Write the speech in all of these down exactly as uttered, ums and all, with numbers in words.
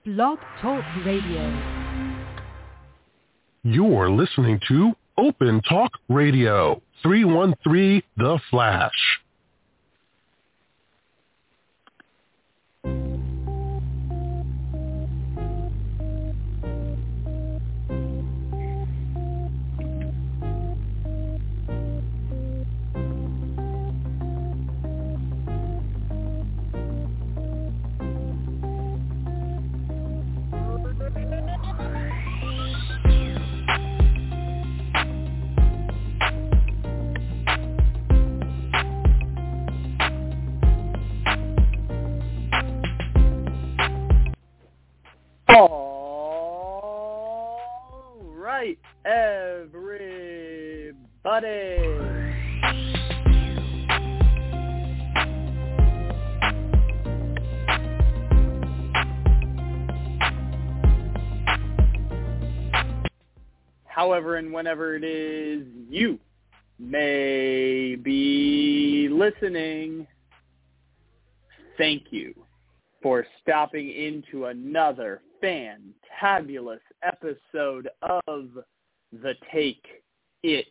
Blog Talk Radio. You're listening to Open Talk Radio, three one three The Flash. All right, everybody. However and whenever it is you may be listening, thank you for stopping into another fantabulous episode of the Take It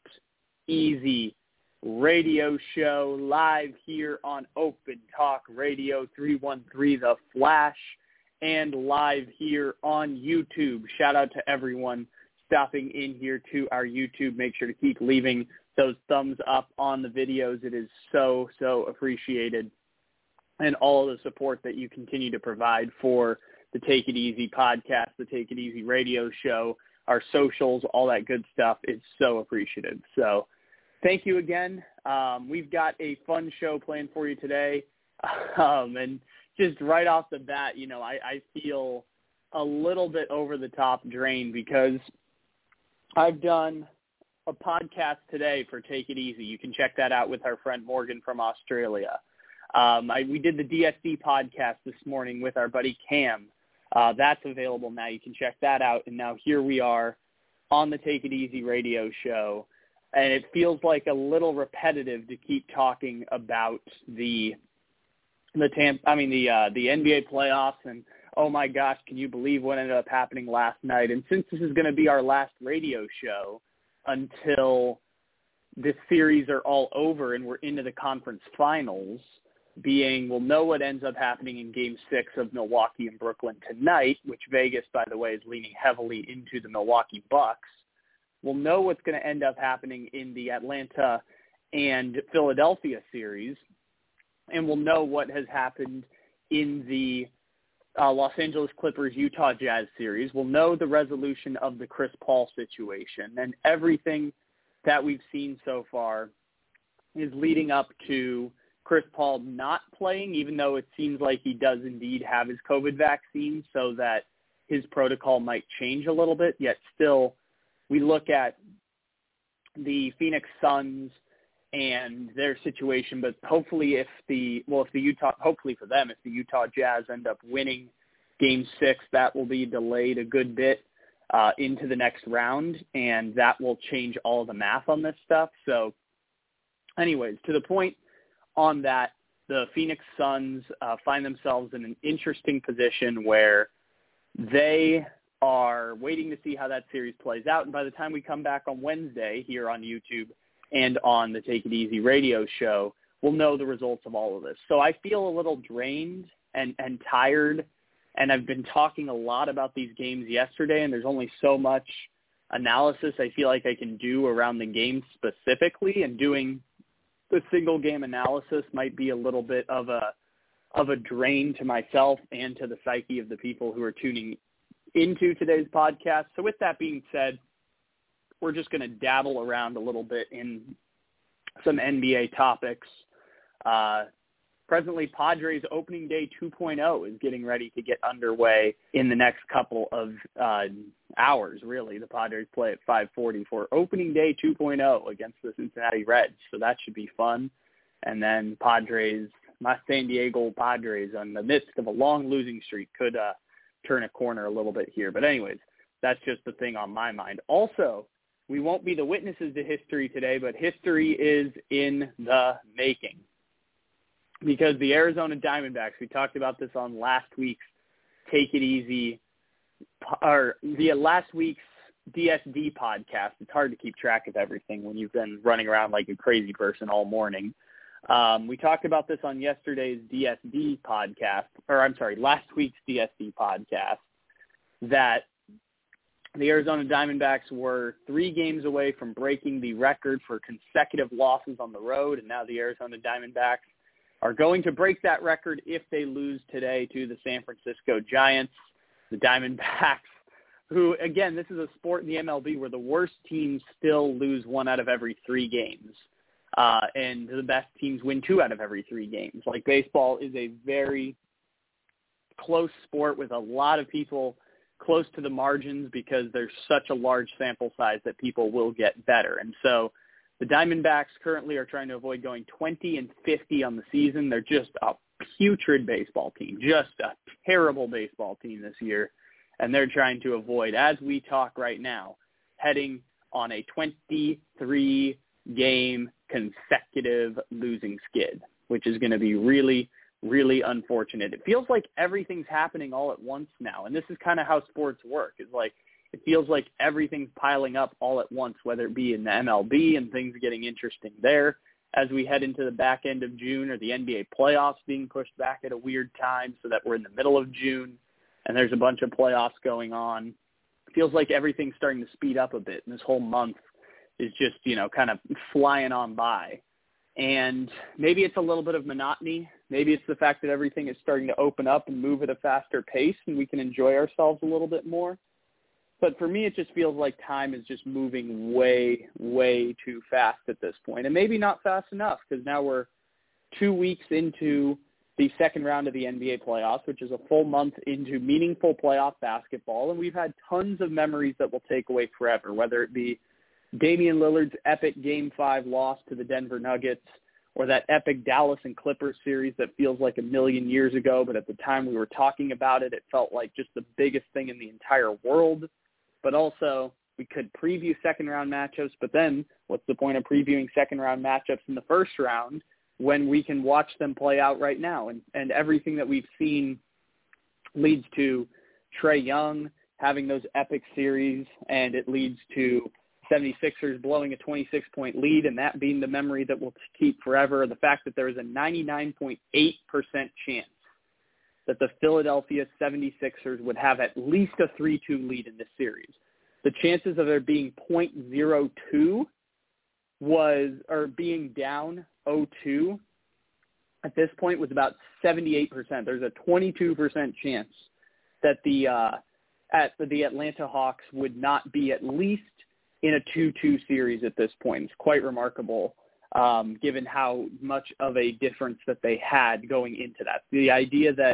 Easy radio show, live here on Open Talk Radio three one three The Flash and live here on YouTube. Shout out to everyone stopping in here to our YouTube. Make sure to keep leaving those thumbs up on the videos. It is so, so appreciated. And all of the support that you continue to provide for the Take It Easy podcast, the Take It Easy radio show, our socials, all that good stuff. It's so appreciative. So thank you again. Um, we've got a fun show planned for you today. Um, and just right off the bat, you know, I, I feel a little bit over the top drained because I've done a podcast today for Take It Easy. You can check that out with our friend Morgan from Australia. Um, I, we did the D S D podcast this morning with our buddy Cam. Uh, that's available now. You can check that out. And now here we are on the Take It Easy radio show. And it feels like a little repetitive to keep talking about the the Tampa, I mean the uh, the N B A playoffs. And oh my gosh, can you believe what ended up happening last night? And since this is going to be our last radio show until this series are all over and we're into the conference finals, being we'll know what ends up happening in Game six of Milwaukee and Brooklyn tonight, which Vegas, by the way, is leaning heavily into the Milwaukee Bucks. We'll know what's going to end up happening in the Atlanta and Philadelphia series, and we'll know what has happened in the uh, Los Angeles Clippers Utah Jazz series. We'll know the resolution of the Chris Paul situation, and everything that we've seen so far is leading up to Chris Paul not playing, even though it seems like he does indeed have his COVID vaccine, so that his protocol might change a little bit. Yet still, we look at the Phoenix Suns and their situation, but hopefully if the, well, if the Utah, hopefully for them, if the Utah Jazz end up winning Game six, that will be delayed a good bit uh, into the next round, and that will change all the math on this stuff. So anyways, to the point, on that, the Phoenix Suns uh, find themselves in an interesting position where they are waiting to see how that series plays out. And by the time we come back on Wednesday here on YouTube and on the Take It Easy radio show, we'll know the results of all of this. So I feel a little drained and, and tired, and I've been talking a lot about these games yesterday, and there's only so much analysis I feel like I can do around the game specifically, and doing the single game analysis might be a little bit of a of a drain to myself and to the psyche of the people who are tuning into today's podcast. So with that being said, we're just going to dabble around a little bit in some N B A topics. Uh, presently, Padres opening day two point oh is getting ready to get underway in the next couple of uh, hours, really. The Padres play at five forty for opening day two point oh against the Cincinnati Reds, so that should be fun. And then Padres, my San Diego Padres, in the midst of a long losing streak, could uh, turn a corner a little bit here. But anyways, that's just the thing on my mind. Also, we won't be the witnesses to history today, but history is in the making. Because the Arizona Diamondbacks, we talked about this on last week's Take It Easy, or the last week's D S D podcast. It's hard to keep track of everything when you've been running around like a crazy person all morning. Um, we talked about this on yesterday's D S D podcast, or I'm sorry, last week's D S D podcast, that the Arizona Diamondbacks were three games away from breaking the record for consecutive losses on the road, and now the Arizona Diamondbacks are going to break that record if they lose today to the San Francisco Giants. The Diamondbacks, who, again, this is a sport in the M L B where the worst teams still lose one out of every three games. Uh, and the best teams win two out of every three games. Like, baseball is a very close sport with a lot of people close to the margins because there's such a large sample size that people will get better. And so the Diamondbacks currently are trying to avoid going twenty and fifty on the season. They're just a putrid baseball team, just a terrible baseball team this year. And they're trying to avoid, as we talk right now, heading on a twenty-three game consecutive losing skid, which is going to be really, really unfortunate. It feels like everything's happening all at once now, and this is kind of how sports work. It's like it feels like everything's piling up all at once, whether it be in the M L B and things getting interesting there as we head into the back end of June, or the N B A playoffs being pushed back at a weird time so that we're in the middle of June and there's a bunch of playoffs going on. It feels like everything's starting to speed up a bit, and this whole month is just, you know, kind of flying on by. And maybe it's a little bit of monotony. Maybe it's the fact that everything is starting to open up and move at a faster pace and we can enjoy ourselves a little bit more. But for me, it just feels like time is just moving way, way too fast at this point. And maybe not fast enough, because now we're two weeks into the second round of the N B A playoffs, which is a full month into meaningful playoff basketball. And we've had tons of memories that we'll take away forever, whether it be Damian Lillard's epic Game five loss to the Denver Nuggets, or that epic Dallas and Clippers series that feels like a million years ago, but at the time we were talking about it, it felt like just the biggest thing in the entire world. But also, we could preview second-round matchups, but then what's the point of previewing second-round matchups in the first round when we can watch them play out right now? And, and everything that we've seen leads to Trae Young having those epic series, and it leads to seventy-sixers blowing a twenty-six point lead, and that being the memory that we'll keep forever. The fact that there is a ninety-nine point eight percent chance that the Philadelphia seventy-sixers would have at least a three two lead in this series. The chances of there being zero point zero two was, or being down oh two at this point was about seventy-eight percent. There's a twenty-two percent chance that the uh, at the Atlanta Hawks would not be at least in a two two series at this point. It's quite remarkable, um, given how much of a difference that they had going into that. The idea that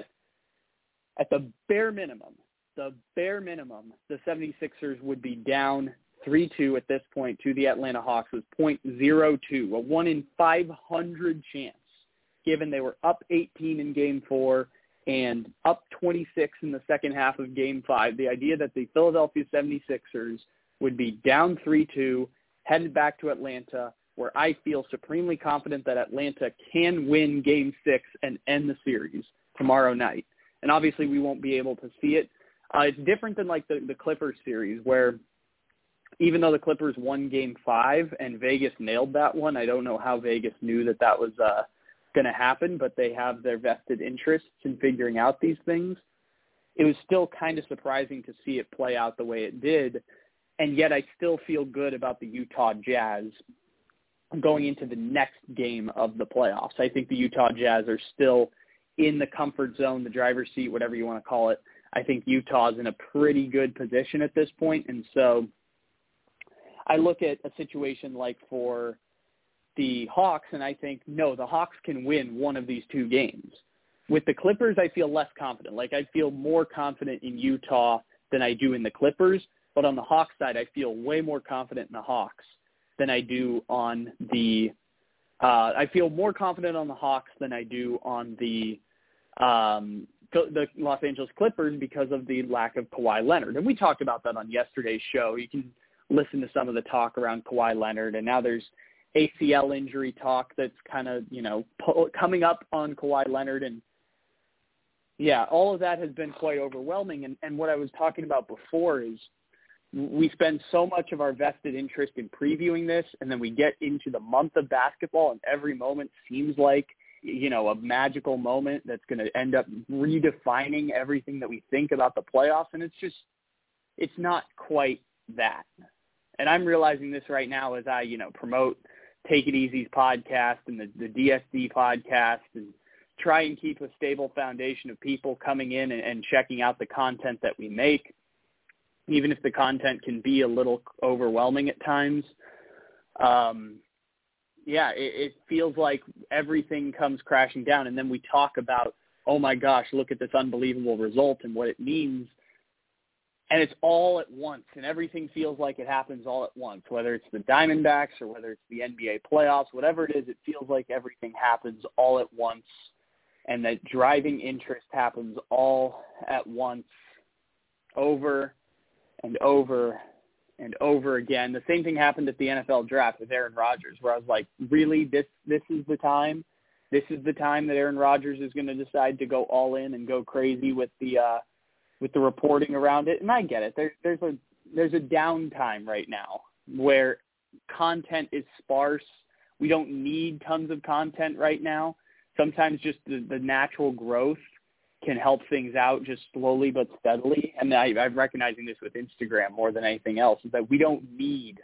at the bare minimum, the bare minimum, the seventy-sixers would be down three two at this point to the Atlanta Hawks was zero point zero two, a one in five hundred chance, given they were up eighteen in game four and up twenty-six in the second half of game five. The idea that the Philadelphia seventy-sixers would be down three two, headed back to Atlanta, where I feel supremely confident that Atlanta can win game six and end the series tomorrow night. And obviously we won't be able to see it. Uh, it's different than like the, the Clippers series, where even though the Clippers won game five and Vegas nailed that one, I don't know how Vegas knew that that was uh, going to happen, but they have their vested interests in figuring out these things. It was still kind of surprising to see it play out the way it did. And yet I still feel good about the Utah Jazz going into the next game of the playoffs. I think the Utah Jazz are still in the comfort zone, the driver's seat, whatever you want to call it. I think Utah's in a pretty good position at this point. And so I look at a situation like for the Hawks, and I think, no, the Hawks can win one of these two games. With the Clippers, I feel less confident. Like, I feel more confident in Utah than I do in the Clippers. But on the Hawks side, I feel way more confident in the Hawks than I do on the uh, – I feel more confident on the Hawks than I do on the um, the Los Angeles Clippers because of the lack of Kawhi Leonard. And we talked about that on yesterday's show. You can listen to some of the talk around Kawhi Leonard. And now there's A C L injury talk that's kind of, you know, po- coming up on Kawhi Leonard. And Yeah, all of that has been quite overwhelming. And, and what I was talking about before is we spend so much of our vested interest in previewing this, and then we get into the month of basketball, and every moment seems like, you know, a magical moment that's going to end up redefining everything that we think about the playoffs. And it's just, it's not quite that. And I'm realizing this right now as I, you know, promote Take It Easy's podcast and the, the D S D podcast, and try and keep a stable foundation of people coming in and, and checking out the content that we make, even if the content can be a little overwhelming at times. Um, yeah, it, it feels like everything comes crashing down, and then we talk about, oh my gosh, look at this unbelievable result and what it means. And it's all at once, and everything feels like it happens all at once, whether it's the Diamondbacks or whether it's the N B A playoffs, whatever it is, it feels like everything happens all at once, and that driving interest happens all at once, over and over and over again. The same thing happened at the N F L draft with Aaron Rodgers, where I was like, really, this this is the time? This is the time that Aaron Rodgers is going to decide to go all in and go crazy with the uh, with the reporting around it? And I get it. There, there's a there's a downtime right now where content is sparse. We don't need tons of content right now. Sometimes just the, the natural growth can help things out just slowly but steadily. And I, I'm recognizing this with Instagram more than anything else, is that we don't need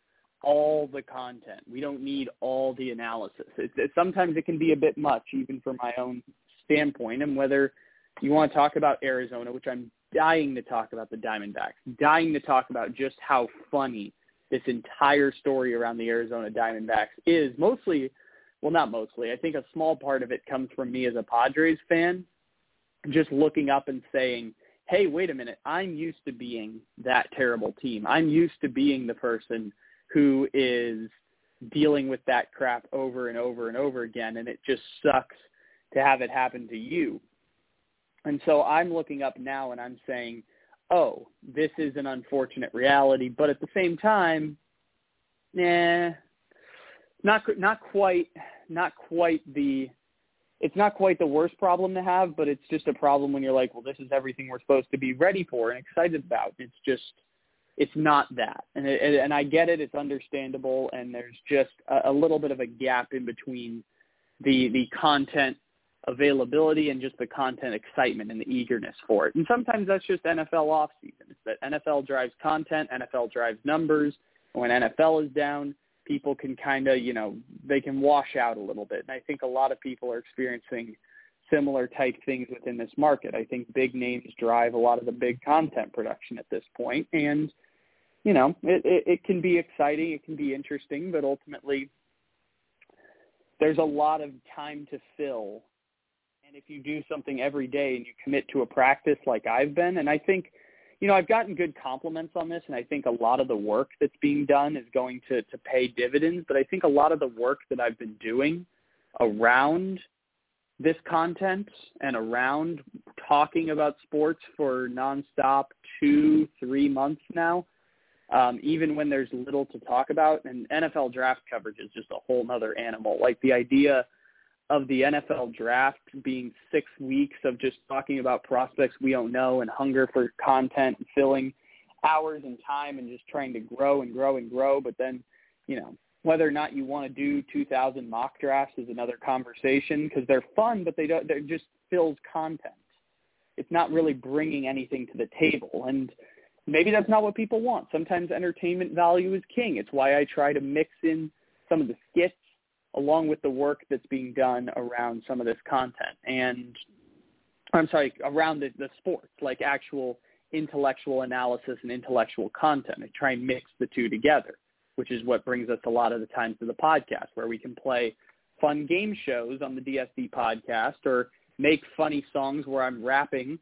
all the content. We don't need all the analysis. It, it, sometimes it can be a bit much, even from my own standpoint. And whether you want to talk about Arizona, which I'm dying to talk about the Diamondbacks, dying to talk about just how funny this entire story around the Arizona Diamondbacks is. Mostly, well, not mostly. I think a small part of it comes from me as a Padres fan, just looking up and saying, hey, wait a minute, I'm used to being that terrible team. I'm used to being the person who is dealing with that crap over and over and over again, and it just sucks to have it happen to you. And so I'm looking up now and I'm saying, oh, this is an unfortunate reality, but at the same time, nah, not not quite, not quite the, it's not quite the worst problem to have, but it's just a problem when you're like, well, this is everything we're supposed to be ready for and excited about. It's just, it's not that. And it, and I get it, it's understandable, and there's just a, a little bit of a gap in between the the content availability and just the content excitement and the eagerness for it. And sometimes that's just N F L offseason. It's that N F L drives content, N F L drives numbers. And when N F L is down, people can kind of, you know, they can wash out a little bit. And I think a lot of people are experiencing similar type things within this market. I think big names drive a lot of the big content production at this point. And, you know, it, it, it can be exciting, it can be interesting, but ultimately there's a lot of time to fill. And if you do something every day and you commit to a practice like I've been, and I think, you know, I've gotten good compliments on this, and I think a lot of the work that's being done is going to, to pay dividends, but I think a lot of the work that I've been doing around this content and around talking about sports for nonstop two, three months now, um, even when there's little to talk about, and N F L draft coverage is just a whole nother animal. Like the idea of the N F L draft being six weeks of just talking about prospects we don't know and hunger for content and filling hours and time and just trying to grow and grow and grow. But then, you know, whether or not you want to do two thousand mock drafts is another conversation, because they're fun, but they don't, they're just fills content. It's not really bringing anything to the table. And maybe that's not what people want. Sometimes entertainment value is king. It's why I try to mix in some of the skits along with the work that's being done around some of this content. And I'm sorry, around the, the sports, like actual intellectual analysis and intellectual content. I try and mix the two together, which is what brings us a lot of the times to the podcast, where we can play fun game shows on the D S D podcast or make funny songs where I'm rapping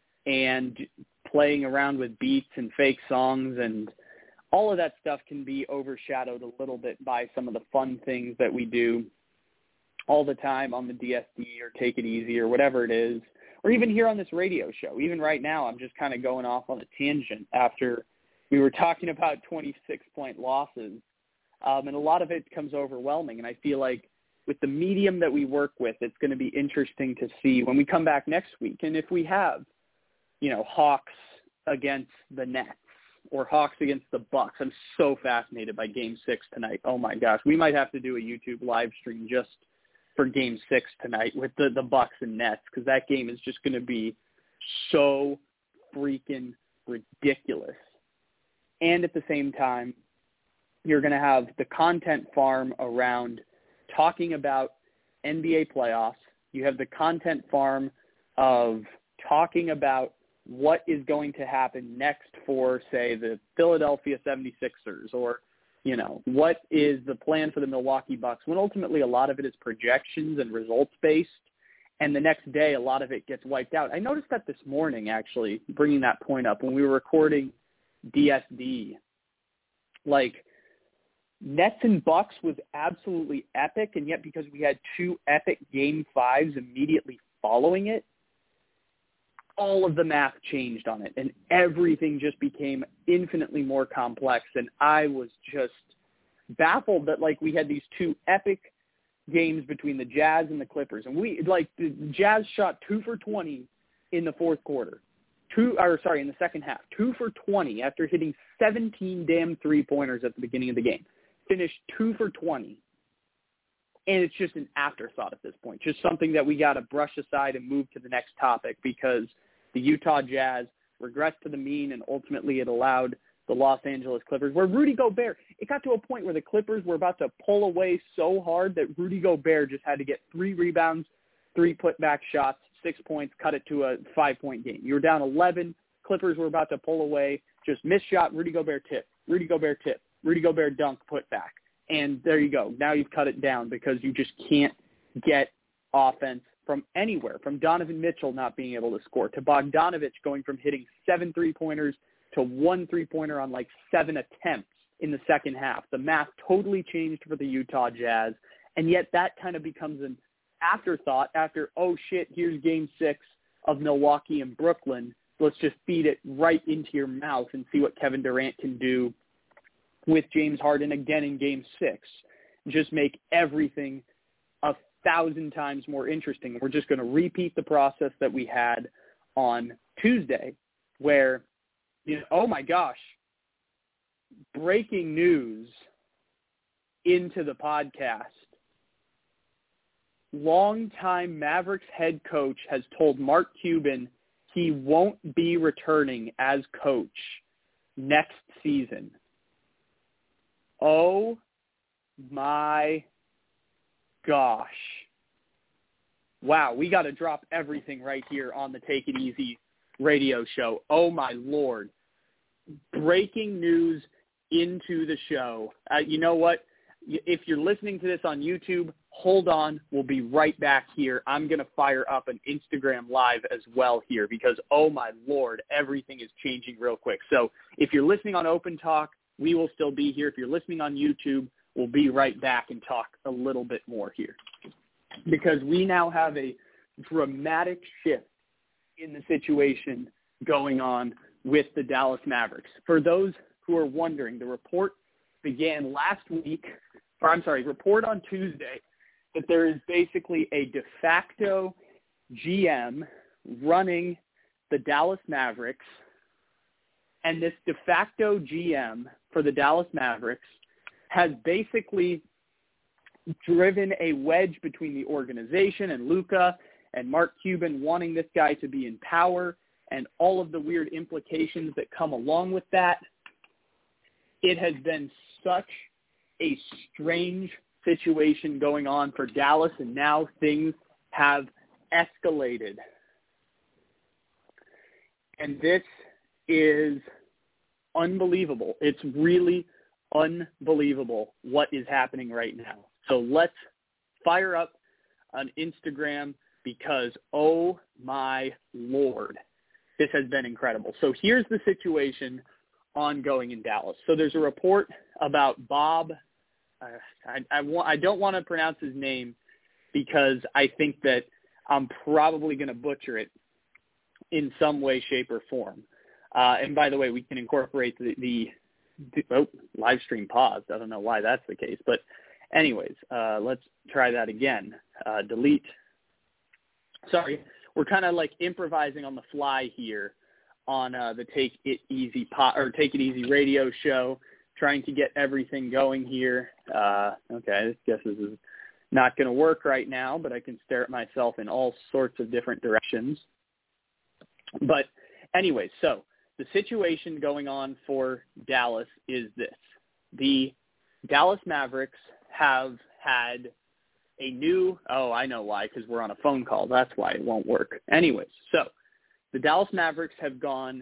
and playing around with beats and fake songs, and all of that stuff can be overshadowed a little bit by some of the fun things that we do all the time on the D S D or Take It Easy or whatever it is, or even here on this radio show. Even right now, I'm just kind of going off on a tangent after we were talking about twenty-six point losses, um, and a lot of it comes overwhelming, and I feel like with the medium that we work with, it's going to be interesting to see when we come back next week. And if we have, you know, Hawks against the Nets or Hawks against the Bucks, I'm so fascinated by Game Six tonight. Oh my gosh, we might have to do a YouTube live stream just for Game Six tonight with the the Bucks and Nets, because that game is just going to be so freaking ridiculous. And at the same time, you're going to have the content farm around talking about N B A playoffs. You have the content farm of talking about what is going to happen next for, say, the Philadelphia seventy-sixers, or, you know, what is the plan for the Milwaukee Bucks, when ultimately a lot of it is projections and results-based, and the next day a lot of it gets wiped out. I noticed that this morning, actually, bringing that point up, when we were recording D S D, like, Nets and Bucks was absolutely epic, and yet because we had two epic game fives immediately following it, all of the math changed on it, and everything just became infinitely more complex. And I was just baffled that, like, we had these two epic games between the Jazz and the Clippers, and we, like, the Jazz shot two for twenty in the fourth quarter, two, or sorry, in the second half, two for twenty after hitting seventeen damn three-pointers at the beginning of the game, finished two for twenty. And it's just an afterthought at this point, just something that we got to brush aside and move to the next topic, because the Utah Jazz regressed to the mean, and ultimately it allowed the Los Angeles Clippers, where Rudy Gobert, it got to a point where the Clippers were about to pull away so hard that Rudy Gobert just had to get three rebounds, three putback shots, six points, cut it to a five-point game. You were down eleven. Clippers were about to pull away, just missed shot, Rudy Gobert tip, Rudy Gobert tip, Rudy Gobert dunk, put back. And there you go. Now you've cut it down because you just can't get offense from anywhere, from Donovan Mitchell not being able to score, to Bogdanovich going from hitting seven three-pointers to one three-pointer on like seven attempts in the second half. The math totally changed for the Utah Jazz, and yet that kind of becomes an afterthought after, oh, shit, here's game six of Milwaukee and Brooklyn. Let's just feed it right into your mouth and see what Kevin Durant can do with James Harden again in game six. Just make everything a thousand times more interesting. We're just going to repeat the process that we had on Tuesday where, you know, oh my gosh, breaking news into the podcast. Longtime Mavericks head coach has told Mark Cuban he won't be returning as coach next season. Oh my gosh. Wow, we got to drop everything right here on the Take It Easy radio show. Oh my Lord. Breaking news into the show. Uh, you know what? If you're listening to this on YouTube, hold on. We'll be right back here. I'm going to fire up an Instagram Live as well here because, oh my Lord, everything is changing real quick. So if you're listening on Open Talk, we will still be here. If you're listening on YouTube, we'll be right back and talk a little bit more here because we now have a dramatic shift in the situation going on with the Dallas Mavericks. For those who are wondering, the report began last week, or I'm sorry, report on Tuesday, that there is basically a de facto G M running the Dallas Mavericks, and this de facto G M for the Dallas Mavericks has basically driven a wedge between the organization and Luka and Mark Cuban wanting this guy to be in power and all of the weird implications that come along with that. It has been such a strange situation going on for Dallas, and now things have escalated. And this is unbelievable. It's really unbelievable what is happening right now. So let's fire up on Instagram because, oh my Lord, this has been incredible. So here's the situation ongoing in Dallas. So there's a report about Bob. Uh, I, I, wa- I don't want to pronounce his name because I think that I'm probably going to butcher it in some way, shape, or form. Uh, and by the way, we can incorporate the, the, the oh, live stream paused. I don't know why that's the case. But Anyways, uh, let's try that again. Uh, delete. Sorry, we're kind of like improvising on the fly here on uh, the Take It Easy po- or Take It Easy radio show, trying to get everything going here. Uh, okay, I guess this is not going to work right now, but I can stare at myself in all sorts of different directions. But anyway, so the situation going on for Dallas is this. The Dallas Mavericks have had a new, oh, I know why, because we're on a phone call. That's why it won't work. Anyways, so the Dallas Mavericks have gone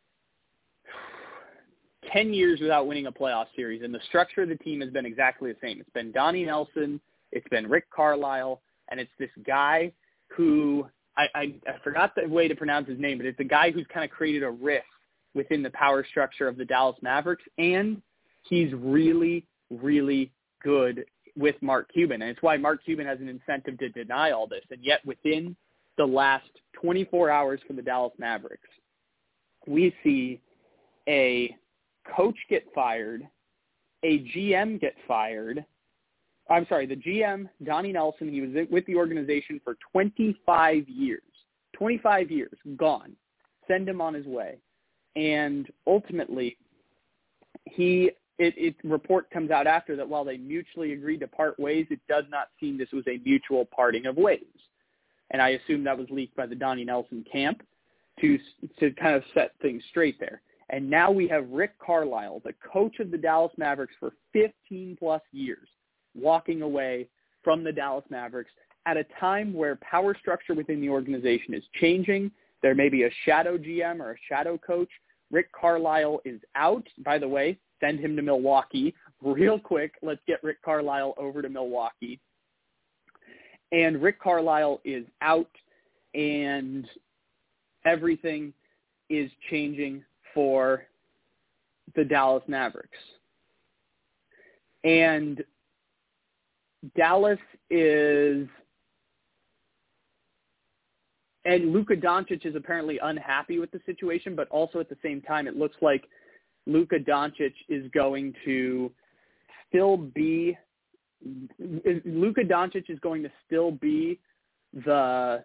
ten years without winning a playoff series, and the structure of the team has been exactly the same. It's been Donnie Nelson, it's been Rick Carlisle, and it's this guy who, I, I, I forgot the way to pronounce his name, but it's the guy who's kind of created a rift within the power structure of the Dallas Mavericks, and he's really, really good with Mark Cuban. And it's why Mark Cuban has an incentive to deny all this. And yet within the last twenty-four hours for the Dallas Mavericks, we see a coach get fired, a G M get fired. I'm sorry, the G M, Donnie Nelson, he was with the organization for twenty-five years. twenty-five years, gone. Send him on his way. And ultimately, he it, it report comes out after that while they mutually agreed to part ways, it does not seem this was a mutual parting of ways. And I assume that was leaked by the Donnie Nelson camp to to kind of set things straight there. And now we have Rick Carlisle, the coach of the Dallas Mavericks for fifteen plus years, walking away from the Dallas Mavericks at a time where power structure within the organization is changing. There may be a shadow G M or a shadow coach. Rick Carlisle is out. By the way, send him to Milwaukee real quick. Let's get Rick Carlisle over to Milwaukee. And Rick Carlisle is out, and everything is changing for the Dallas Mavericks. And Dallas is, and Luka Doncic is apparently unhappy with the situation, but also at the same time, it looks like Luka Doncic is going to still be, Luka Doncic is going to still be the,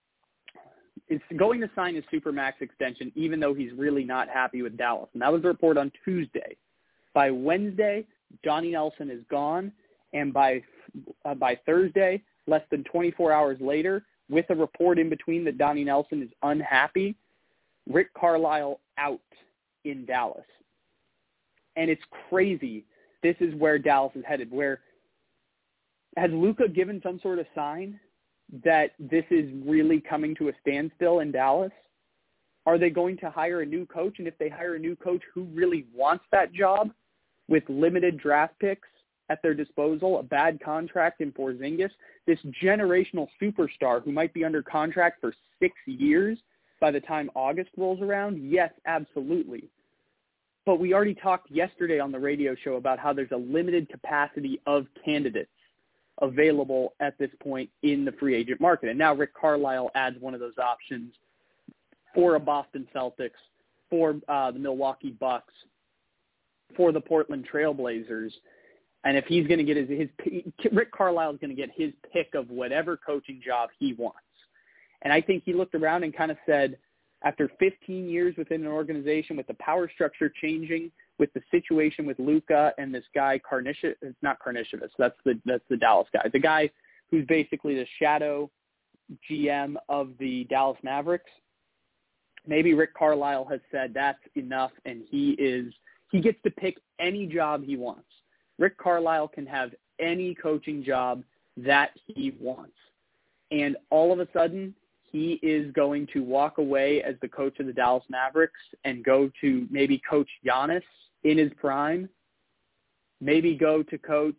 is going to sign his Supermax extension, even though he's really not happy with Dallas. And that was the report on Tuesday. By Wednesday, Donnie Nelson is gone. And by uh, by Thursday, less than twenty-four hours later, with a report in between that Donnie Nelson is unhappy, Rick Carlisle out in Dallas. And it's crazy. This is where Dallas is headed, where has Luka given some sort of sign that this is really coming to a standstill in Dallas? Are they going to hire a new coach? And if they hire a new coach, who really wants that job with limited draft picks at their disposal, a bad contract in Porzingis, this generational superstar who might be under contract for six years by the time August rolls around? Yes, absolutely. But we already talked yesterday on the radio show about how there's a limited capacity of candidates available at this point in the free agent market. And now Rick Carlisle adds one of those options for a Boston Celtics, for uh, the Milwaukee Bucks, for the Portland Trailblazers. And if he's going to get his, his Rick Carlisle is going to get his pick of whatever coaching job he wants. And I think he looked around and kind of said, after fifteen years within an organization, with the power structure changing, with the situation with Luka and this guy Karnisha, it's not Karnisovas, that's the that's the Dallas guy, the guy who's basically the shadow G M of the Dallas Mavericks. Maybe Rick Carlisle has said that's enough, and he is he gets to pick any job he wants. Rick Carlisle can have any coaching job that he wants. And all of a sudden, he is going to walk away as the coach of the Dallas Mavericks and go to maybe coach Giannis in his prime, maybe go to coach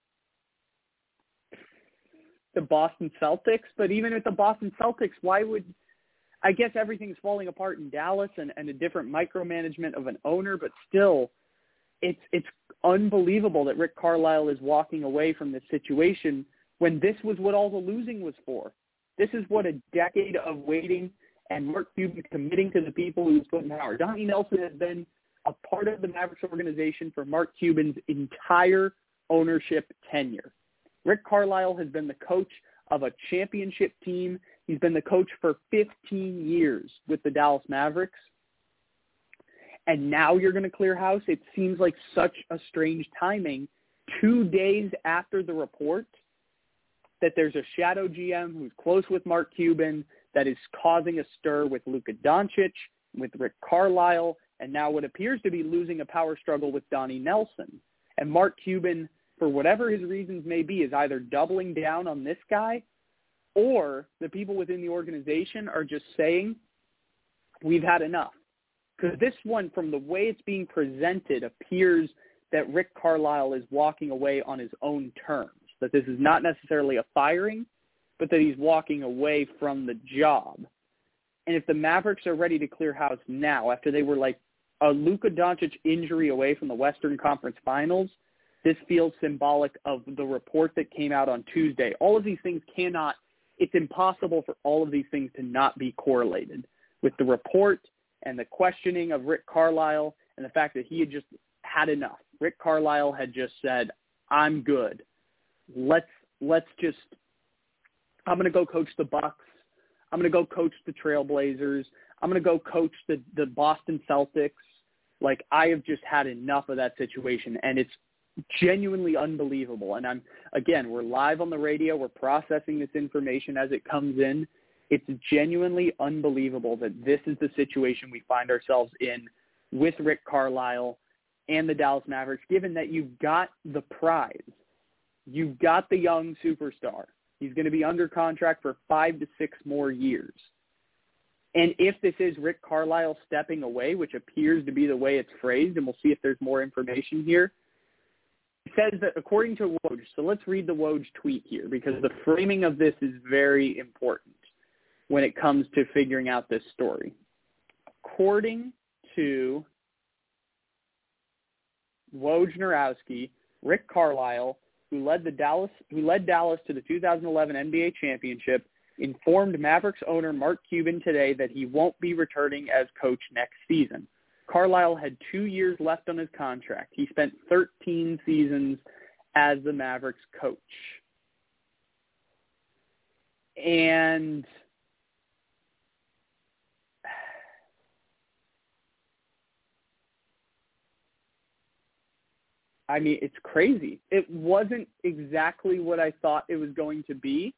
the Boston Celtics. But even with the Boston Celtics, why would – I guess everything's falling apart in Dallas and, and a different micromanagement of an owner, but still – It's it's unbelievable that Rick Carlisle is walking away from this situation when this was what all the losing was for. This is what a decade of waiting and Mark Cuban committing to the people who put in power. Donnie Nelson has been a part of the Mavericks organization for Mark Cuban's entire ownership tenure. Rick Carlisle has been the coach of a championship team. He's been the coach for fifteen years with the Dallas Mavericks. And now you're going to clear house? It seems like such a strange timing. Two days after the report that there's a shadow G M who's close with Mark Cuban that is causing a stir with Luka Doncic, with Rick Carlisle, and now what appears to be losing a power struggle with Donnie Nelson. And Mark Cuban, for whatever his reasons may be, is either doubling down on this guy, or the people within the organization are just saying, we've had enough. Because this one, from the way it's being presented, appears that Rick Carlisle is walking away on his own terms, that this is not necessarily a firing, but that he's walking away from the job. And if the Mavericks are ready to clear house now, after they were like a Luka Doncic injury away from the Western Conference Finals, this feels symbolic of the report that came out on Tuesday. All of these things cannot, it's impossible for all of these things to not be correlated with the report and the questioning of Rick Carlisle and the fact that he had just had enough. Rick Carlisle had just said, I'm good. Let's, let's just, I'm going to go coach the Bucks. I'm going to go coach the Trailblazers. I'm going to go coach the, the Boston Celtics. Like, I have just had enough of that situation, and it's genuinely unbelievable. And I'm, again, we're live on the radio. We're processing this information as it comes in. It's genuinely unbelievable that this is the situation we find ourselves in with Rick Carlisle and the Dallas Mavericks, given that you've got the prize. You've got the young superstar. He's going to be under contract for five to six more years. And if this is Rick Carlisle stepping away, which appears to be the way it's phrased, and we'll see if there's more information here, it says that according to Woj, so let's read the Woj tweet here, because the framing of this is very important when it comes to figuring out this story. According to Wojnarowski, Rick Carlisle, who led the Dallas, who led Dallas to the two thousand eleven N B A championship, informed Mavericks owner Mark Cuban today that he won't be returning as coach next season. Carlisle had two years left on his contract. He spent thirteen seasons as the Mavericks coach. And I mean, it's crazy. It wasn't exactly what I thought it was going to be.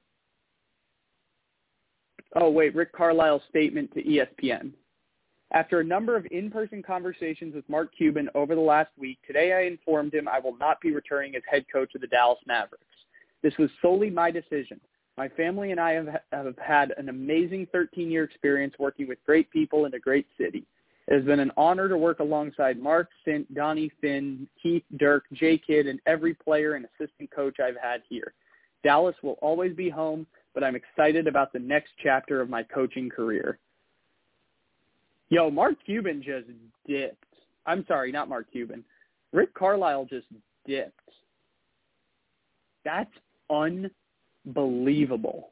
Oh, wait, Rick Carlisle's statement to E S P N. After a number of in-person conversations with Mark Cuban over the last week, today I informed him I will not be returning as head coach of the Dallas Mavericks. This was solely my decision. My family and I have, have had an amazing thirteen-year experience working with great people in a great city. It has been an honor to work alongside Mark, Sint, Donnie, Finn, Keith, Dirk, J. Kidd, and every player and assistant coach I've had here. Dallas will always be home, but I'm excited about the next chapter of my coaching career. Yo, Mark Cuban just dipped. I'm sorry, not Mark Cuban. Rick Carlisle just dipped. That's unbelievable.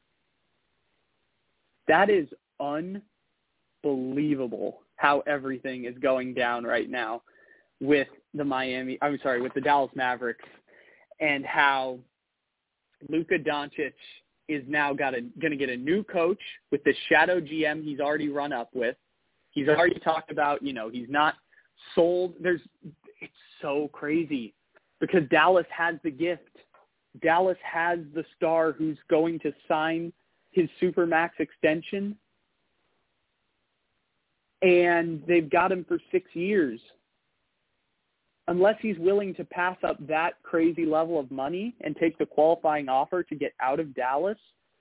That is unbelievable how everything is going down right now with the Miami, I'm sorry, with the Dallas Mavericks, and how Luka Doncic is now got a, going to get a new coach with the shadow G M he's already run up with. He's already talked about, you know, he's not sold. There's, it's so crazy because Dallas has the gift. Dallas has the star who's going to sign his Supermax extension, and they've got him for six years. Unless he's willing to pass up that crazy level of money and take the qualifying offer to get out of Dallas,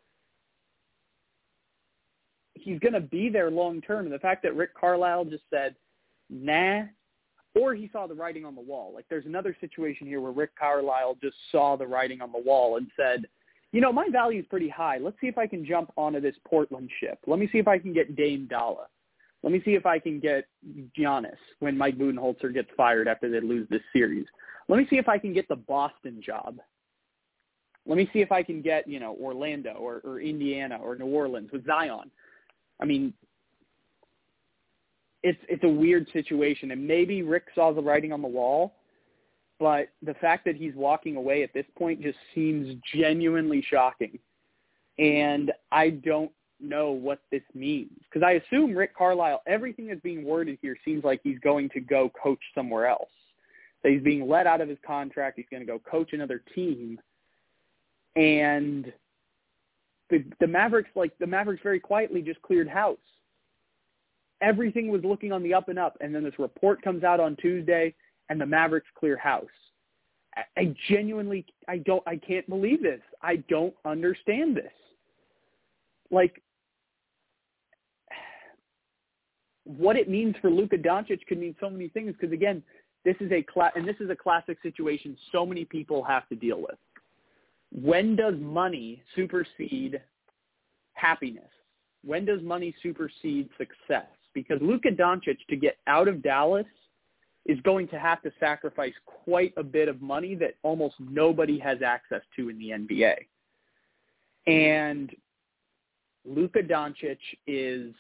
he's going to be there long term. And the fact that Rick Carlisle just said, nah, or he saw the writing on the wall. Like, there's another situation here where Rick Carlisle just saw the writing on the wall and said, you know, my value is pretty high. Let's see if I can jump onto this Portland ship. Let me see if I can get Dame Dalla. Let me see if I can get Giannis when Mike Budenholzer gets fired after they lose this series. Let me see if I can get the Boston job. Let me see if I can get, you know, Orlando or, or Indiana or New Orleans with Zion. I mean, it's it's a weird situation, and maybe Rick saw the writing on the wall, But the fact that he's walking away at this point just seems genuinely shocking. And I don't know what this means. Because I assume Rick Carlisle, everything that's being worded here seems like he's going to go coach somewhere else. That he's being let out of his contract. He's going to go coach another team. And the, the Mavericks, like the Mavericks very quietly just cleared house. Everything was looking on the up and up. And then this report comes out on Tuesday and the Mavericks clear house. I, I genuinely, I don't, I can't believe this. I don't understand this. Like, what it means for Luka Doncic could mean so many things. Because again, this is a cla- and this is a classic situation so many people have to deal with. When does money supersede happiness? When does money supersede success? Because Luka Doncic, to get out of Dallas, is going to have to sacrifice quite a bit of money that almost nobody has access to in the N B A. And Luka Doncic is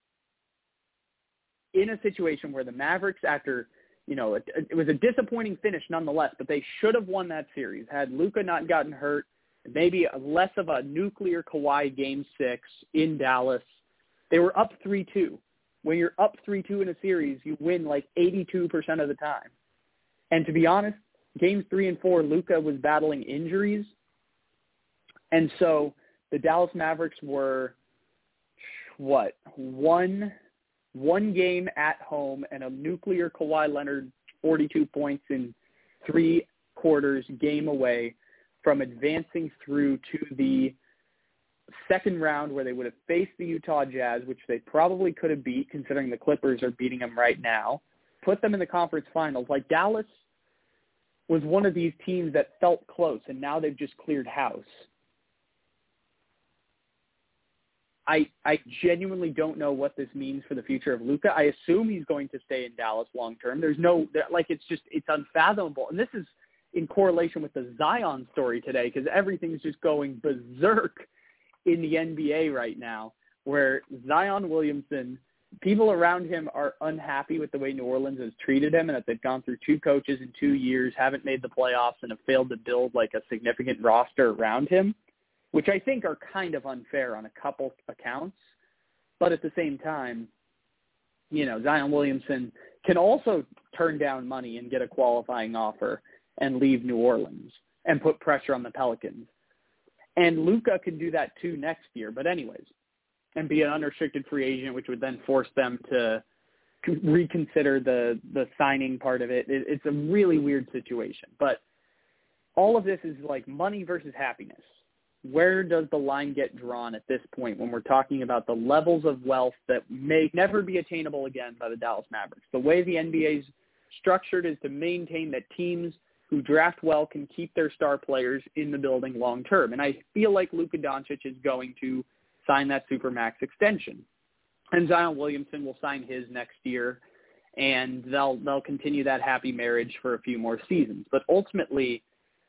in a situation where the Mavericks, after, you know, it, it was a disappointing finish nonetheless, but they should have won that series. Had Luka not gotten hurt, maybe a, less of a nuclear Kawhi game six in Dallas, they were up three two. When you're up three two in a series, you win like eighty-two percent of the time. And to be honest, games three and four, Luka was battling injuries. And so the Dallas Mavericks were, what, one one game at home and a nuclear Kawhi Leonard forty-two points in three quarters game away from advancing through to the second round where they would have faced the Utah Jazz, which they probably could have beat considering the Clippers are beating them right now, put them in the conference finals. Like, Dallas was one of these teams that felt close, and now they've just cleared house. I I genuinely don't know what this means for the future of Luka. I assume he's going to stay in Dallas long term. There's no, like, it's just, it's unfathomable. And this is in correlation with the Zion story today, because everything's just going berserk in the N B A right now, where Zion Williamson, people around him are unhappy with the way New Orleans has treated him and that they've gone through two coaches in two years, haven't made the playoffs, and have failed to build like a significant roster around him, which I think are kind of unfair on a couple accounts. But at the same time, you know, Zion Williamson can also turn down money and get a qualifying offer and leave New Orleans and put pressure on the Pelicans. And Luka can do that too next year. But anyways, and be an unrestricted free agent, which would then force them to reconsider the, the signing part of it. it. It's a really weird situation. But all of this is like money versus happiness. Where does the line get drawn at this point when we're talking about the levels of wealth that may never be attainable again by the Dallas Mavericks? The way the N B A is structured is to maintain that teams who draft well can keep their star players in the building long term. And I feel like Luka Doncic is going to sign that Supermax extension. And Zion Williamson will sign his next year, and they'll they'll continue that happy marriage for a few more seasons. But ultimately,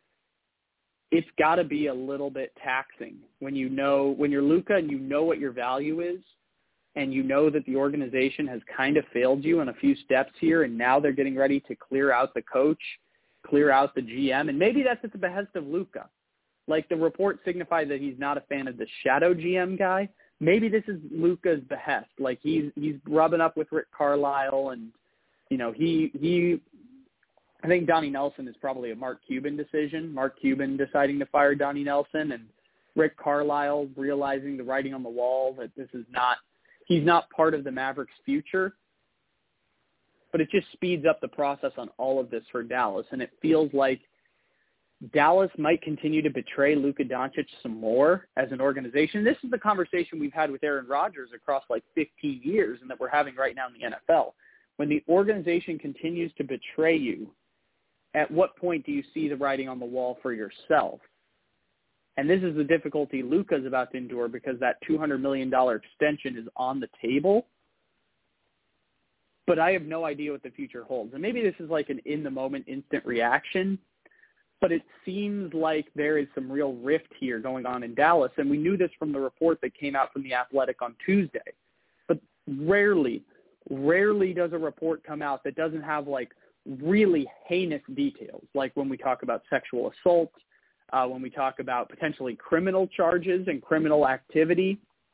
it's got to be a little bit taxing when you know, when you're Luka and you know what your value is, and you know that the organization has kind of failed you on a few steps here, and now they're getting ready to clear out the coach, clear out the G M, and maybe that's at the behest of Luka. Like, the report signified that he's not a fan of the shadow G M guy. Maybe this is Luka's behest. Like, he's he's rubbing up with Rick Carlisle, and, you know, he he. I think Donnie Nelson is probably a Mark Cuban decision. Mark Cuban deciding to fire Donnie Nelson, and Rick Carlisle realizing the writing on the wall that this is not, he's not part of the Mavericks' future. But it just speeds up the process on all of this for Dallas, and it feels like Dallas might continue to betray Luka Doncic some more as an organization. This is the conversation we've had with Aaron Rodgers across like fifteen years and that we're having right now in the N F L. When the organization continues to betray you, at what point do you see the writing on the wall for yourself? And this is the difficulty Luka is about to endure, because that two hundred million dollars extension is on the table. But I have no idea what the future holds. And maybe this is like an in-the-moment instant reaction, but it seems like there is some real rift here going on in Dallas. And we knew this from the report that came out from The Athletic on Tuesday. But rarely, rarely does a report come out that doesn't have like really heinous details, like when we talk about sexual assault, uh, when we talk about potentially criminal charges and criminal activity.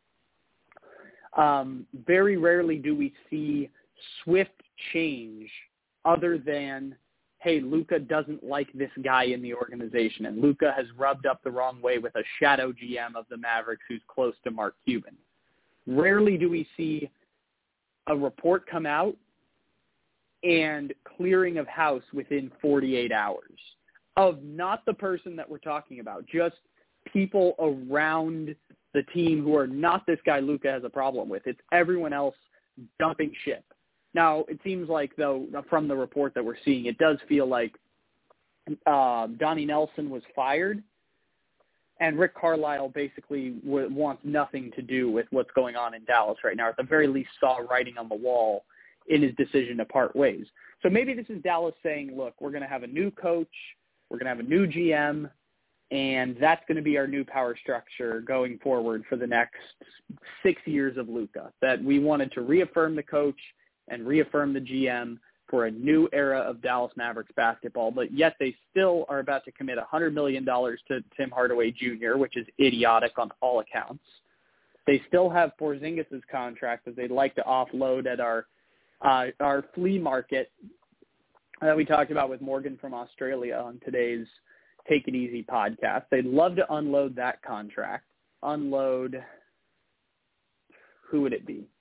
Um, very rarely do we see swift change other than, hey, Luka doesn't like this guy in the organization, and Luka has rubbed up the wrong way with a shadow G M of the Mavericks who's close to Mark Cuban. Rarely do we see a report come out and clearing of house within forty-eight hours of not the person that we're talking about, just people around the team who are not this guy Luka has a problem with. It's everyone else dumping ship. Now, it seems like, though, from the report that we're seeing, it does feel like uh, Donnie Nelson was fired, and Rick Carlisle basically w- wants nothing to do with what's going on in Dallas right now. At the very least, saw writing on the wall in his decision to part ways. So maybe this is Dallas saying, look, we're going to have a new coach, we're going to have a new G M, and that's going to be our new power structure going forward for the next six years of Luka, that we wanted to reaffirm the coach and reaffirm the G M for a new era of Dallas Mavericks basketball, but yet they still are about to commit one hundred million dollars to Tim Hardaway Junior, which is idiotic on all accounts. They still have Porzingis' contract that they'd like to offload at our uh, our flea market that we talked about with Morgan from Australia on today's Take It Easy podcast. They'd love to unload that contract. Unload, who would it be?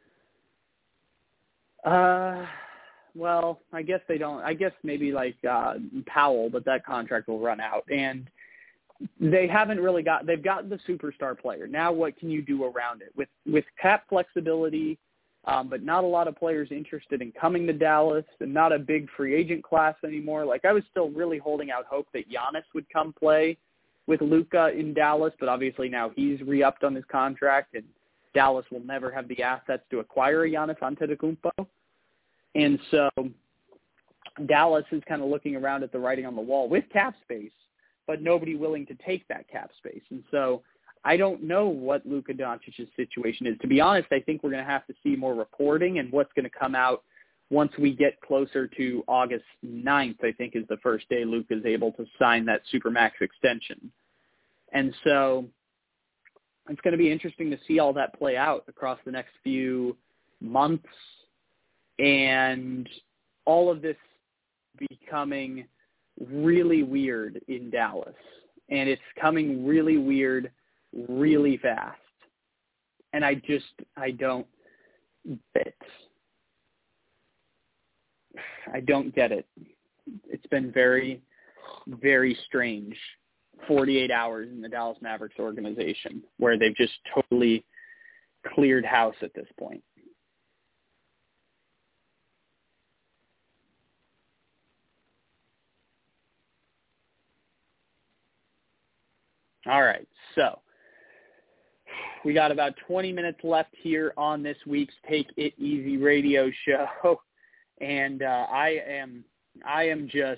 Uh, well, I guess they don't. I guess maybe like uh, Powell, but that contract will run out. And they haven't really got. They've gotten the superstar player. Now, what can you do around it with with cap flexibility, um, but not a lot of players interested in coming to Dallas, and not a big free agent class anymore. Like, I was still really holding out hope that Giannis would come play with Luka in Dallas, but obviously now he's re-upped on his contract, and Dallas will never have the assets to acquire a Giannis Antetokounmpo. And so Dallas is kind of looking around at the writing on the wall with cap space, but nobody willing to take that cap space. And so I don't know what Luka Doncic's situation is. To be honest, I think we're going to have to see more reporting, and what's going to come out once we get closer to August ninth, I think, is the first day Luka is able to sign that Supermax extension. And so it's going to be interesting to see all that play out across the next few months, and all of this becoming really weird in Dallas. And it's coming really weird really fast. And I just, I don't get it. I don't get it. It's been very, very strange forty-eight hours in the Dallas Mavericks organization, where they've just totally cleared house at this point. All right, so we got about twenty minutes left here on this week's Take It Easy radio show, and uh, I am, I am just.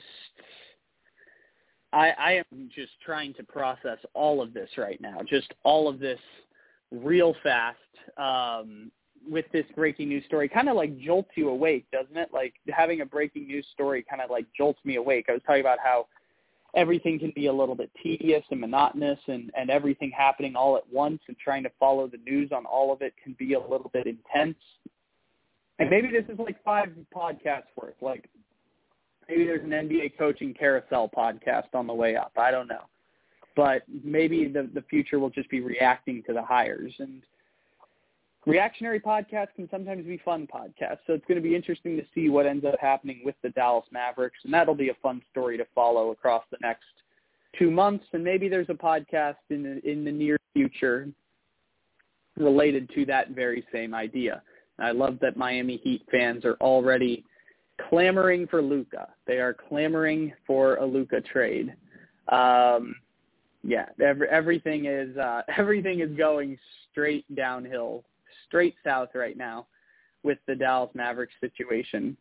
I, I am just trying to process all of this right now, just all of this real fast um, with this breaking news story. Kind of like jolts you awake, doesn't it? Like having a breaking news story kind of like jolts me awake. I was talking about how everything can be a little bit tedious and monotonous, and, and everything happening all at once, and trying to follow the news on all of it can be a little bit intense. And maybe this is like five podcasts worth, like, maybe there's an N B A coaching carousel podcast on the way up. I don't know. But maybe the, the future will just be reacting to the hires. And reactionary podcasts can sometimes be fun podcasts. So it's going to be interesting to see what ends up happening with the Dallas Mavericks. And that'll be a fun story to follow across the next two months. And maybe there's a podcast in the, in the near future related to that very same idea. And I love that Miami Heat fans are already clamoring for Luka. They are clamoring for a Luka trade. Um, yeah, every, everything is uh, everything is going straight downhill, straight south right now with the Dallas Mavericks situation.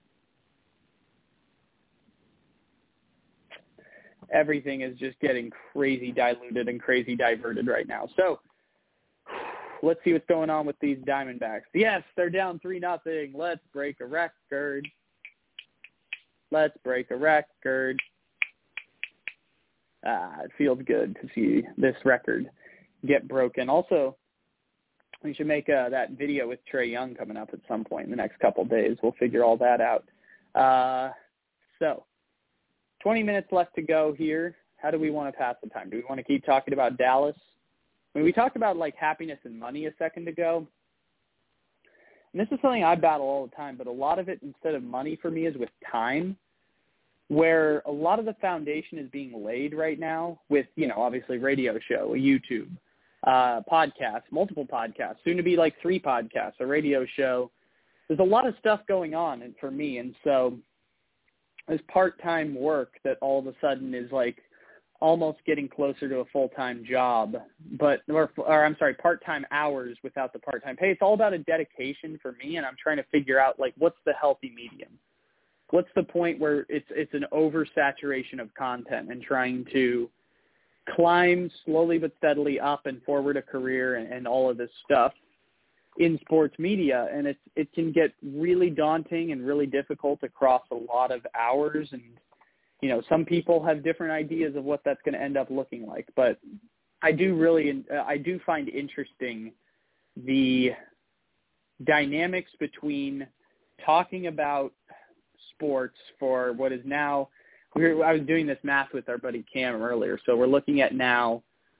Everything is just getting crazy diluted and crazy diverted right now. So let's see what's going on with these Diamondbacks. Yes, they're down three nothing. Let's break a record. Let's break a record. Ah, it feels good to see this record get broken. Also, we should make uh, that video with Trae Young coming up at some point in the next couple of days. We'll figure all that out. Uh, so, twenty minutes left to go here. How do we want to pass the time? Do we want to keep talking about Dallas? I mean, we talked about, like, happiness and money a second ago. And this is something I battle all the time, but a lot of it, instead of money for me, is with time, where a lot of the foundation is being laid right now with, you know, obviously radio show, a YouTube, uh, podcast, multiple podcasts, soon to be like three podcasts, a radio show. There's a lot of stuff going on and for me. And so this part-time work that all of a sudden is like almost getting closer to a full-time job, but, or, or I'm sorry, part-time hours without the part-time pay. It's all about a dedication for me. And I'm trying to figure out, like, what's the healthy medium? What's the point where it's, it's an oversaturation of content and trying to climb slowly but steadily up and forward a career and, and all of this stuff in sports media. And it's, it can get really daunting and really difficult across a lot of hours. And, you know, some people have different ideas of what that's going to end up looking like, but I do really, I do find interesting the dynamics between talking about sports for what is now, we're, I was doing this math with our buddy Cam earlier. So we're looking at now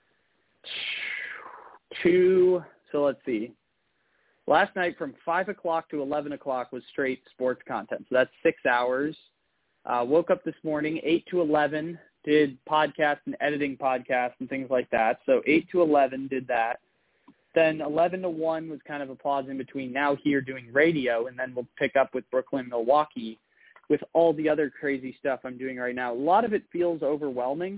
two, so let's see. Last night from five o'clock to eleven o'clock was straight sports content. So that's six hours. Uh, woke up this morning, eight to eleven, did podcasts and editing podcasts and things like that. So eight to eleven did that. Then eleven to one was kind of a pause in between, now here doing radio, and then we'll pick up with Brooklyn, Milwaukee with all the other crazy stuff I'm doing right now. A lot of it feels overwhelming.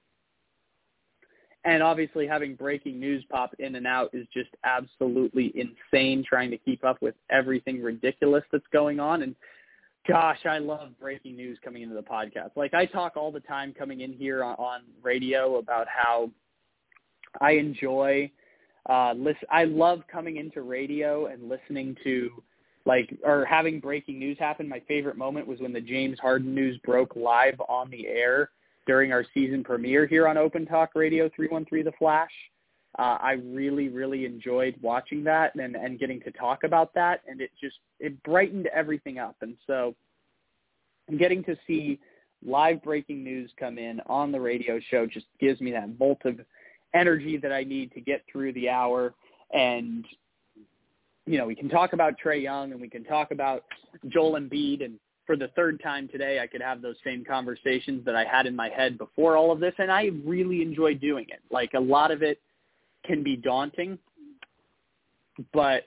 And obviously having breaking news pop in and out is just absolutely insane, trying to keep up with everything ridiculous that's going on. And gosh, I love breaking news coming into the podcast. Like, I talk all the time coming in here on, on radio about how I enjoy uh, listen. I love coming into radio and listening to, like, or having breaking news happen. My favorite moment was when the James Harden news broke live on the air during our season premiere here on Open Talk Radio three one three The Flash. Uh, I really, really enjoyed watching that and, and getting to talk about that. And it just, it brightened everything up. And so getting to see live breaking news come in on the radio show just gives me that bolt of energy that I need to get through the hour. And, you know, we can talk about Trae Young and we can talk about Joel Embiid. And for the third time today, I could have those same conversations that I had in my head before all of this. And I really enjoy doing it. Like, a lot of it can be daunting, but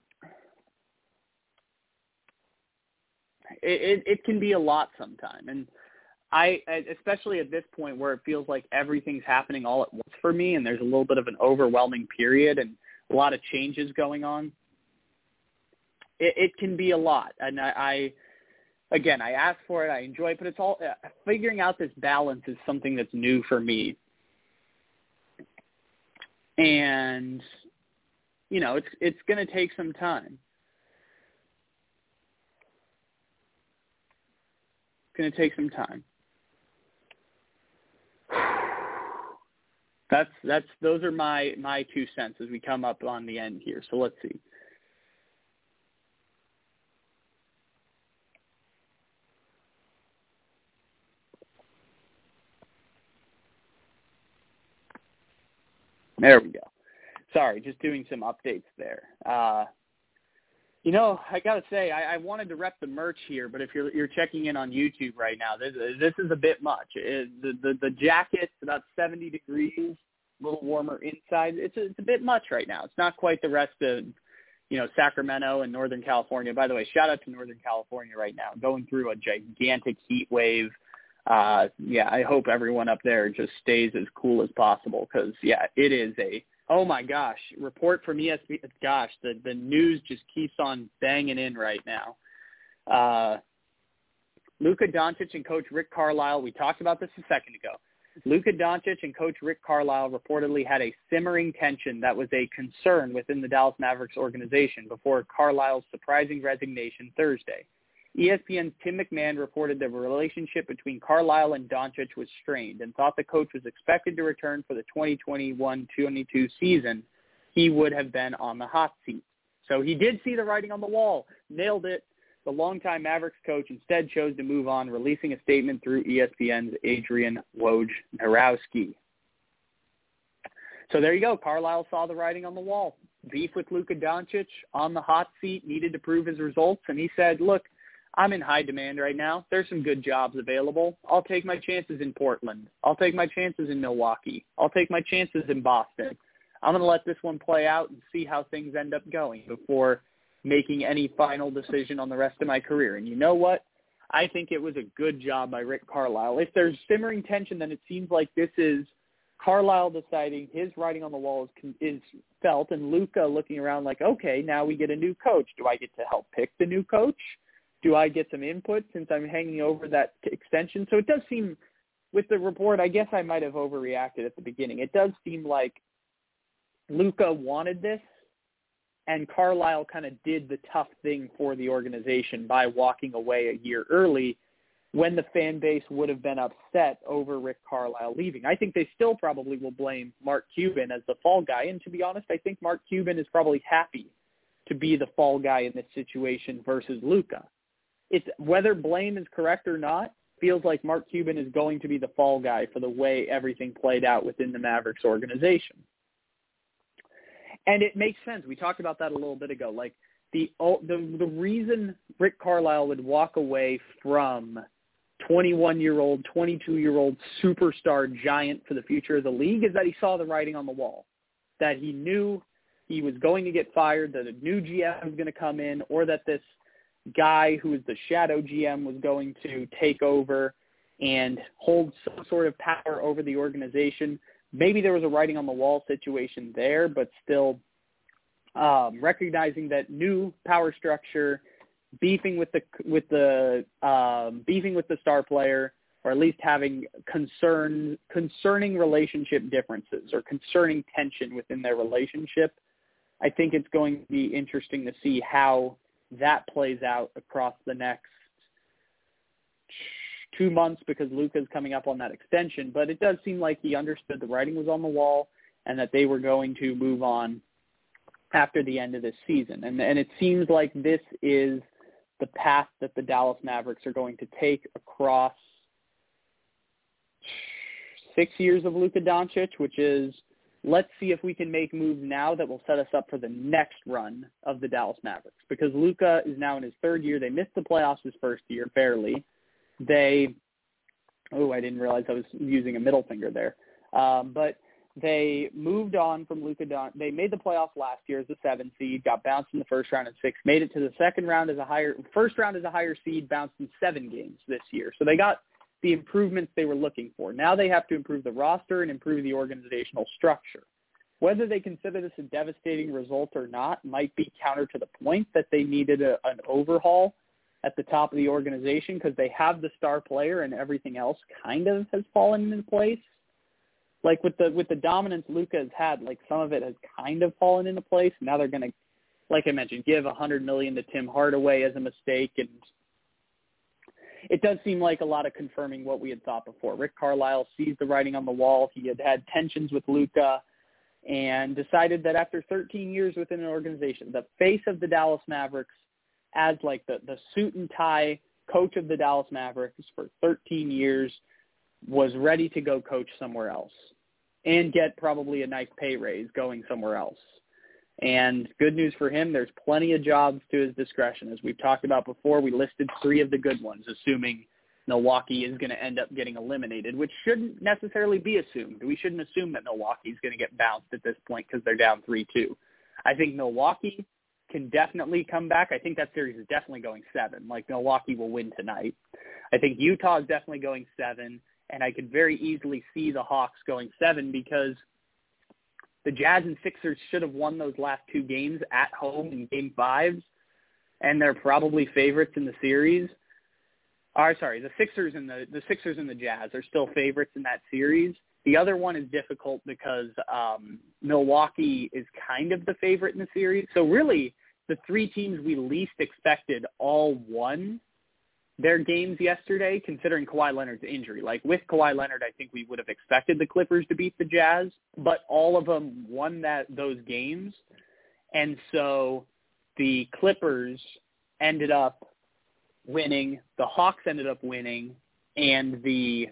it, it, it can be a lot sometime. And I, especially at this point where it feels like everything's happening all at once for me and there's a little bit of an overwhelming period and a lot of changes going on, it, it can be a lot. And I, I, again, I ask for it, I enjoy it, but it's all, uh, figuring out this balance is something that's new for me. And, you know, it's it's going to take some time. It's going to take some time. That's that's those are my my two cents as we come up on the end here. So let's see. There we go. Sorry, just doing some updates there. Uh, you know, I got to say, I, I wanted to rep the merch here, but if you're you're checking in on YouTube right now, this, this is a bit much. It, the, the the jacket's about seventy degrees, a little warmer inside. It's a, it's a bit much right now. It's not quite the rest of, you know, Sacramento and Northern California. By the way, shout out to Northern California right now, going through a gigantic heat wave. Uh, yeah, I hope everyone up there just stays as cool as possible because, yeah, it is a, oh, my gosh, report from E S P N. Gosh, the, the news just keeps on banging in right now. Uh, Luka Doncic and Coach Rick Carlisle, we talked about this a second ago. Luka Doncic and Coach Rick Carlisle reportedly had a simmering tension that was a concern within the Dallas Mavericks organization before Carlisle's surprising resignation Thursday. E S P N's Tim McMahon reported the relationship between Carlisle and Doncic was strained and thought the coach was expected to return for the twenty twenty-one twenty-two season. He would have been on the hot seat. So he did see the writing on the wall, nailed it. The longtime Mavericks coach instead chose to move on, releasing a statement through E S P N's Adrian Wojnarowski. So there you go. Carlisle saw the writing on the wall. Beef with Luka Doncic, on the hot seat, needed to prove his results, and he said, look, I'm in high demand right now. There's some good jobs available. I'll take my chances in Portland. I'll take my chances in Milwaukee. I'll take my chances in Boston. I'm going to let this one play out and see how things end up going before making any final decision on the rest of my career. And you know what? I think it was a good job by Rick Carlisle. If there's simmering tension, then it seems like this is Carlisle deciding his writing on the wall is, is felt, and Luka looking around like, okay, now we get a new coach. Do I get to help pick the new coach? Do I get some input since I'm hanging over that extension? So it does seem, with the report, I guess I might have overreacted at the beginning. It does seem like Luka wanted this, and Carlisle kind of did the tough thing for the organization by walking away a year early when the fan base would have been upset over Rick Carlisle leaving. I think they still probably will blame Mark Cuban as the fall guy, and to be honest, I think Mark Cuban is probably happy to be the fall guy in this situation versus Luka. It's whether blame is correct or not, feels like Mark Cuban is going to be the fall guy for the way everything played out within the Mavericks organization. And it makes sense. We talked about that a little bit ago. Like the the the reason Rick Carlisle would walk away from twenty-one-year-old, twenty-two-year-old superstar giant for the future of the league is that he saw the writing on the wall, that he knew he was going to get fired, that a new G M was going to come in, or that this guy who was the shadow G M was going to take over and hold some sort of power over the organization. Maybe there was a writing on the wall situation there, but still um, recognizing that new power structure, beefing with the with the um, beefing with the star player, or at least having concern concerning relationship differences or concerning tension within their relationship. I think it's going to be interesting to see how that plays out across the next two months because Luka's coming up on that extension. But it does seem like he understood the writing was on the wall and that they were going to move on after the end of this season. And, and it seems like this is the path that the Dallas Mavericks are going to take across six years of Luka Doncic, which is, let's see if we can make moves now that will set us up for the next run of the Dallas Mavericks. Because Luka is now in his third year. They missed the playoffs his first year, barely. They, oh, I didn't realize I was using a middle finger there. Um, but they moved on from Luka Doncic. They made the playoffs last year as a seven seed, got bounced in the first round at six, made it to the second round as a higher, first round as a higher seed, bounced in seven games this year. So they got the improvements they were looking for. Now they have to improve the roster and improve the organizational structure. Whether they consider this a devastating result or not might be counter to the point that they needed a, an overhaul at the top of the organization because they have the star player and everything else kind of has fallen into place. Like with the with the dominance Luka has had, like some of it has kind of fallen into place. Now they're going to, like I mentioned, give one hundred million dollars to Tim Hardaway as a mistake, and it does seem like a lot of confirming what we had thought before. Rick Carlisle sees the writing on the wall. He had had tensions with Luka and decided that after thirteen years within an organization, the face of the Dallas Mavericks, as like the, the suit and tie coach of the Dallas Mavericks for thirteen years, was ready to go coach somewhere else and get probably a nice pay raise going somewhere else. And good news for him, there's plenty of jobs to his discretion. As we've talked about before, we listed three of the good ones, assuming Milwaukee is going to end up getting eliminated, which shouldn't necessarily be assumed. We shouldn't assume that Milwaukee is going to get bounced at this point because they're down three two. I think Milwaukee can definitely come back. I think that series is definitely going seven. Like, Milwaukee will win tonight. I think Utah is definitely going seven, and I could very easily see the Hawks going seven because the Jazz and Sixers should have won those last two games at home in game fives, and they're probably favorites in the series. Or, sorry, the Sixers and the, the Sixers and the Jazz are still favorites in that series. The other one is difficult because um, Milwaukee is kind of the favorite in the series. So really, the three teams we least expected all won their games yesterday, considering Kawhi Leonard's injury. Like, with Kawhi Leonard, I think we would have expected the Clippers to beat the Jazz, but all of them won that those games. And so the Clippers ended up winning, the Hawks ended up winning, and the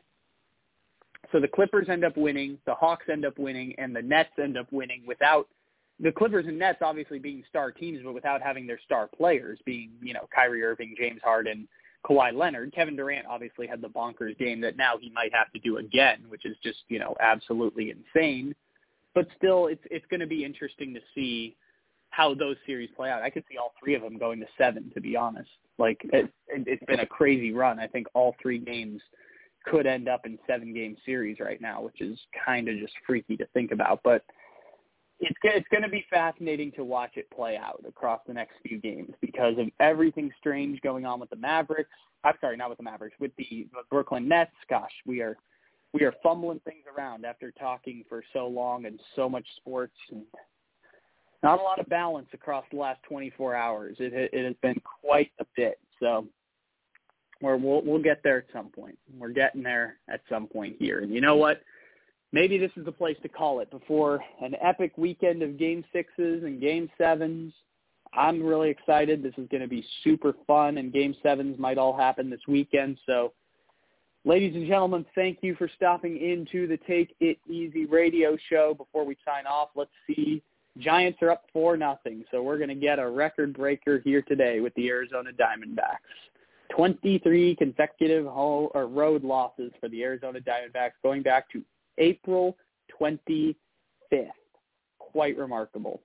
so the Clippers end up winning, the Hawks end up winning, and the Nets end up winning without the Clippers and Nets obviously being star teams, but without having their star players being, you know, Kyrie Irving, James Harden, Kawhi Leonard. Kevin Durant obviously had the bonkers game that now he might have to do again, which is just, you know, absolutely insane. But still, it's it's going to be interesting to see how those series play out. I could see all three of them going to seven, to be honest. Like, it, it's been a crazy run. I think all three games could end up in seven-game series right now, which is kind of just freaky to think about. But it's it's going to be fascinating to watch it play out across the next few games because of everything strange going on with the Mavericks. I'm sorry, not with the Mavericks, with the, the Brooklyn Nets. Gosh, we are we are fumbling things around after talking for so long and so much sports and not a lot of balance across the last twenty-four hours. It, it has been quite a bit. So we're, we'll we'll get there at some point. We're getting there at some point here. And you know what? Maybe this is the place to call it before an epic weekend of game sixes and game sevens. I'm really excited. This is going to be super fun, and game sevens might all happen this weekend. So, ladies and gentlemen, thank you for stopping into the Take It Easy radio show. Before we sign off, let's see. Giants are up four nothing, so we're going to get a record breaker here today with the Arizona Diamondbacks. twenty-three consecutive home, or road losses for the Arizona Diamondbacks going back to April twenty-fifth. Quite remarkable.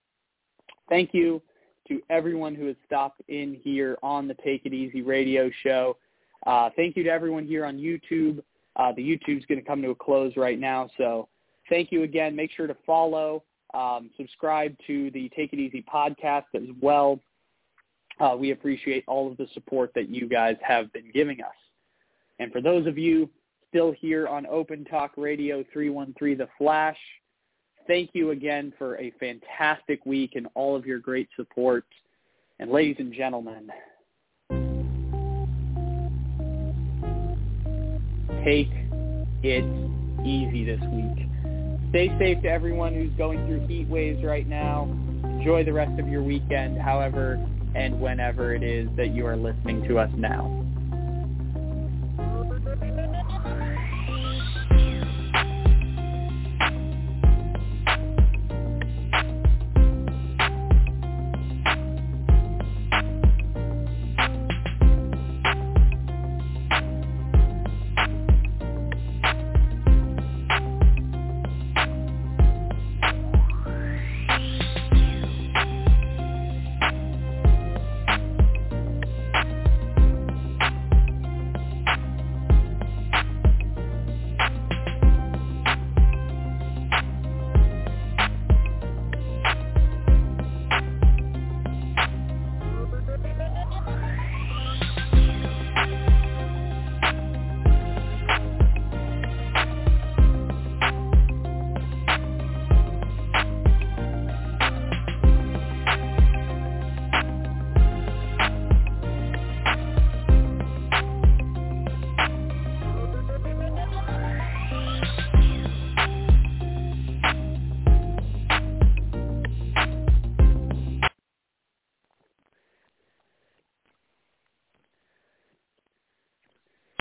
Thank you to everyone who has stopped in here on the Take It Easy radio show. Uh, thank you to everyone here on YouTube. Uh, the YouTube's going to come to a close right now, so thank you again. Make sure to follow, um, subscribe to the Take It Easy podcast as well. Uh, we appreciate all of the support that you guys have been giving us. And for those of you still here on Open Talk Radio three one three The Flash, thank you again for a fantastic week and all of your great support. And ladies and gentlemen, take it easy this week. Stay safe to everyone who's going through heat waves right now. Enjoy the rest of your weekend, however and whenever it is that you are listening to us now.